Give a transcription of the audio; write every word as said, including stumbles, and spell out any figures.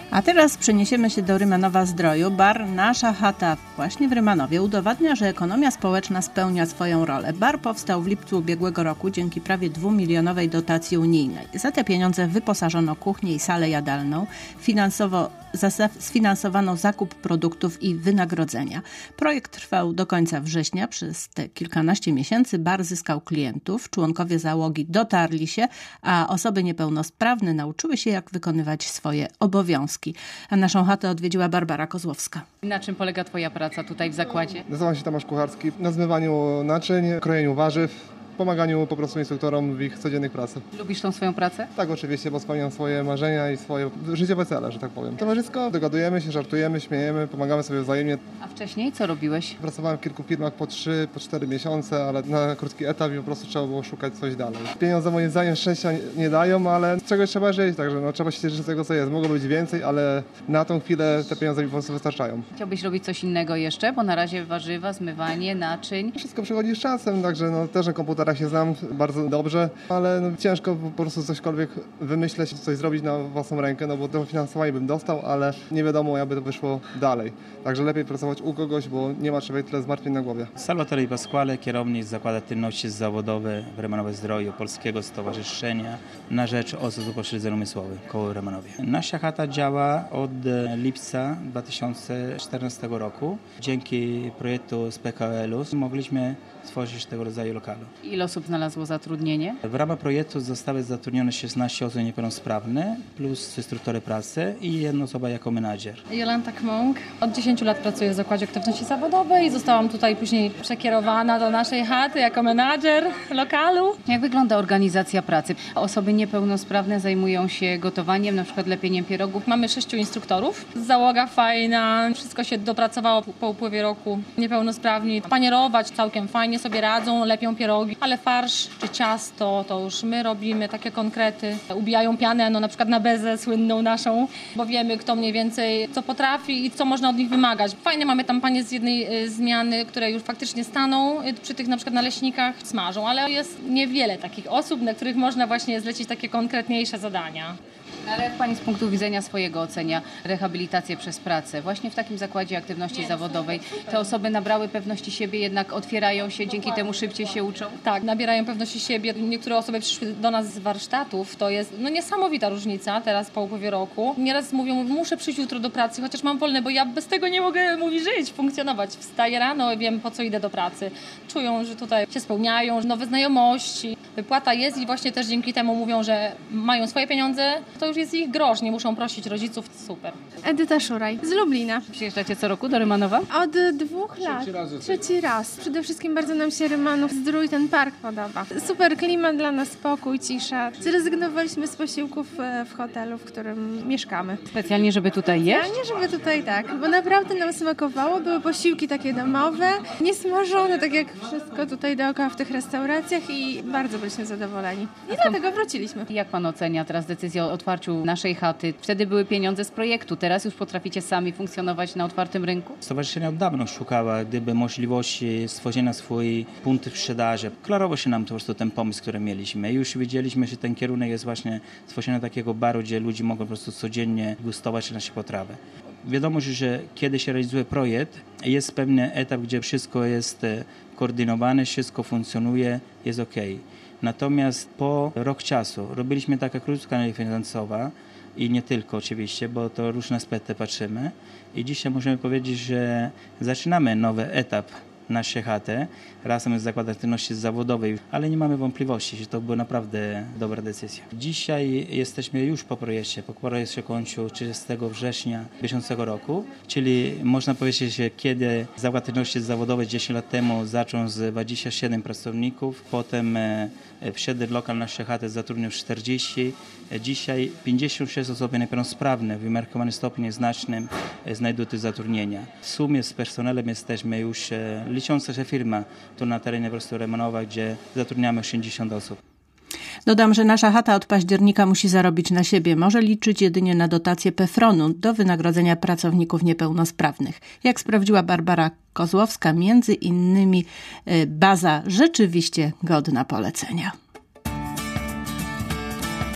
A teraz przeniesiemy się do Rymanowa-Zdroju. Bar Nasza Chata właśnie w Rymanowie udowadnia, że ekonomia społeczna spełnia swoją rolę. Bar powstał w lipcu ubiegłego roku dzięki prawie dwumilionowej dotacji unijnej. Za te pieniądze wyposażono kuchnię i salę jadalną. Finansowo sfinansowano zakup produktów i wynagrodzenia. Projekt trwał do końca września. Przez te kilkanaście miesięcy bar zyskał klientów. Członkowie załogi dotarli się, a osoby niepełnosprawne nauczyły się, jak wykonywać swoje obowiązki. A naszą chatę odwiedziła Barbara Kozłowska. Na czym polega Twoja praca tutaj w zakładzie? Nazywam się Tomasz Kucharski. Na zmywaniu naczyń, krojeniu warzyw, pomaganiu po prostu instruktorom w ich codziennej pracy. Lubisz tą swoją pracę? Tak, oczywiście, bo spełniam swoje marzenia i swoje życiowe cele, że tak powiem. Towarzysko, dogadujemy się, żartujemy, śmiejemy, pomagamy sobie wzajemnie. A wcześniej co robiłeś? Pracowałem w kilku firmach po trzy, po cztery miesiące, ale na krótki etap i po prostu trzeba było szukać coś dalej. Pieniądze moim zdaniem szczęścia nie dają, ale z czegoś trzeba żyć, także no, trzeba się cieszyć z tego, co jest. Mogło być więcej, ale na tą chwilę te pieniądze mi po prostu wystarczają. Chciałbyś robić coś innego jeszcze? Bo na razie warzywa, zmywanie, naczyń. Wszystko przychodzi z czasem, także no, też na komputerach się znam bardzo dobrze, ale no, ciężko po prostu cośkolwiek wymyśleć, coś zrobić na własną rękę, no bo to finansowanie bym dostał, ale nie wiadomo, jakby to wyszło dalej. Także lepiej pracować u kogoś, bo nie ma człowiek tyle zmartwień na głowie. Salvatore Pasquale, kierownik Zakładu Aktywności Zawodowej w Rymanowie-Zdroju, Polskiego Stowarzyszenia na rzecz osób z upośledzeniem umysłowym koło Rymanowie. Nasza chata działa od lipca dwa tysiące czternastego roku. Dzięki projektu z P K O L u mogliśmy stworzyć tego rodzaju lokalu. Ile osób znalazło zatrudnienie? W ramach projektu zostały zatrudnione szesnaście osób niepełnosprawnych, plus instruktory pracy i jedna osoba jako menadżer. Jolanta Kmąg. Od dziesięciu lat pracuję w Zakładzie Aktywności Zawodowej i zostałam tutaj później przekierowana do naszej chaty jako menadżer lokalu. Jak wygląda organizacja pracy? Osoby niepełnosprawne zajmują się gotowaniem, na przykład lepieniem pierogów. Mamy sześciu instruktorów. Załoga fajna, wszystko się dopracowało po upływie roku. Niepełnosprawni panierować całkiem fajnie sobie radzą, lepią pierogi, ale farsz czy ciasto to już my robimy, takie konkrety. Ubijają pianę, no na przykład na bezę słynną naszą, bo wiemy, kto mniej więcej co potrafi i co można od nich wymagać. Fajnie mamy tam panie z jednej y, zmiany, które już faktycznie staną y, przy tych na przykład naleśnikach, smażą, ale jest niewiele takich osób, na których można właśnie zlecić takie konkretniejsze zadania. Ale jak Pani z punktu widzenia swojego ocenia rehabilitację przez pracę? Właśnie w takim zakładzie aktywności zawodowej te osoby nabrały pewności siebie, jednak otwierają się, dzięki temu szybciej się uczą? Tak, nabierają pewności siebie. Niektóre osoby przyszły do nas z warsztatów. To jest no, niesamowita różnica teraz po upływie roku. Nieraz mówią, muszę przyjść jutro do pracy, chociaż mam wolne, bo ja bez tego nie mogę, mówi, żyć, funkcjonować. Wstaję rano, wiem, po co idę do pracy. Czują, że tutaj się spełniają, nowe znajomości. Wypłata jest i właśnie też dzięki temu mówią, że mają swoje pieniądze. To już jest ich grosz, nie muszą prosić rodziców. Super. Edyta Szuraj z Lublina. Przyjeżdżacie co roku do Rymanowa? Od dwóch lat. Trzeci raz. Trzeci raz. Przede wszystkim bardzo nam się Rymanów-Zdrój, ten park podoba. Super klimat dla nas, spokój, cisza. Zrezygnowaliśmy z posiłków w hotelu, w którym mieszkamy. Specjalnie, żeby tutaj jeść? Specjalnie, żeby tutaj tak, bo naprawdę nam smakowało. Były posiłki takie domowe, niesmażone, tak jak wszystko tutaj dookoła w tych restauracjach i bardzo byliśmy zadowoleni. I dlatego wróciliśmy. Jak Pan ocenia teraz decyzję o otwarciu naszej chaty? Wtedy były pieniądze z projektu, teraz już potraficie sami funkcjonować na otwartym rynku? Stowarzyszenie od dawna szukała gdyby możliwości stworzenia swojej punktu sprzedaży. Klarował się nam po prostu ten pomysł, który mieliśmy. Już wiedzieliśmy, że ten kierunek jest właśnie stworzenie takiego baru, gdzie ludzie mogą po prostu codziennie gustować nasze potrawy. Wiadomo, że kiedy się realizuje projekt, jest pewien etap, gdzie wszystko jest koordynowane, wszystko funkcjonuje, jest ok. Natomiast po rok czasu robiliśmy taka krótka analiza finansowa i nie tylko oczywiście, bo to różne aspekty patrzymy. I dzisiaj możemy powiedzieć, że zaczynamy nowy etap naszej chaty razem z Zakładem Aktywności Zawodowej, ale nie mamy wątpliwości, że to była naprawdę dobra decyzja. Dzisiaj jesteśmy już po projekcie, po projekt się kończył trzydziestego września bieżącego roku, czyli można powiedzieć, że kiedy Zakład Aktywności Zawodowej dziesięć lat temu zaczął z dwudziestu siedmiu pracowników, potem wszedł lokal naszej chaty, zatrudnił czterdzieści, dzisiaj pięćdziesiąt sześć osób niepełnosprawnych w umiarkowanym stopniu znacznym znajdują tu zatrudnienia. W sumie z personelem jesteśmy już licząca się firma tu na terenie po prostu Rymanowa, gdzie zatrudniamy osiemdziesiąt osób. Dodam, że nasza chata od października musi zarobić na siebie. Może liczyć jedynie na dotację PFRON-u do wynagrodzenia pracowników niepełnosprawnych. Jak sprawdziła Barbara Kozłowska, między innymi baza rzeczywiście godna polecenia.